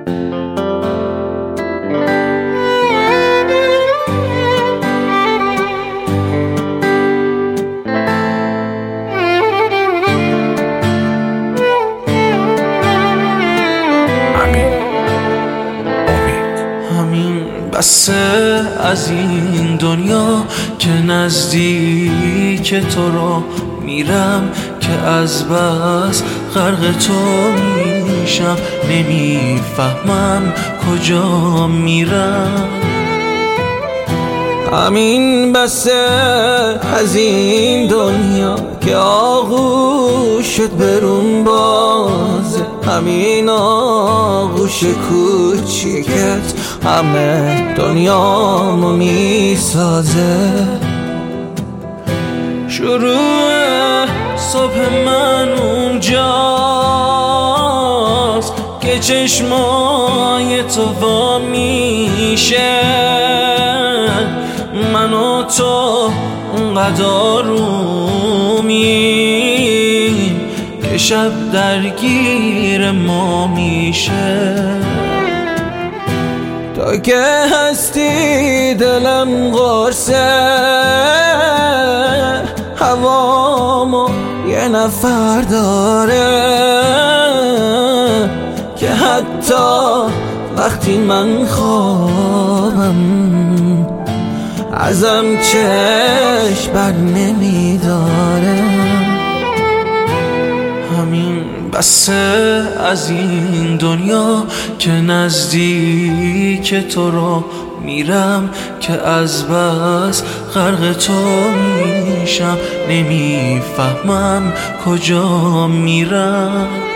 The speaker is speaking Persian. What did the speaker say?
بسه از این دنیا که نزدیک تو رو میرم، که از بس غرق تو میشم، نمیفهمم کجا میرم. همین بسه از این دنیا که آغوشت برون بازه، همین آغوش کوچیکت همه دنیامو میسازه. شروع صبح من اونجاست که چشمای تو وا میشه، من و تو اونقدر آرومیم که شب درگیر ما میشه. تا که هستی دلم قرصه، هوامو یه نفر داره که حتی وقتی من خوابم ازم چشم بر نمیداره. همین بسه از این دنیا که نزدیک تو رو میرم، که از بس غرق تو میشم، نمیفهمم کجا میرم.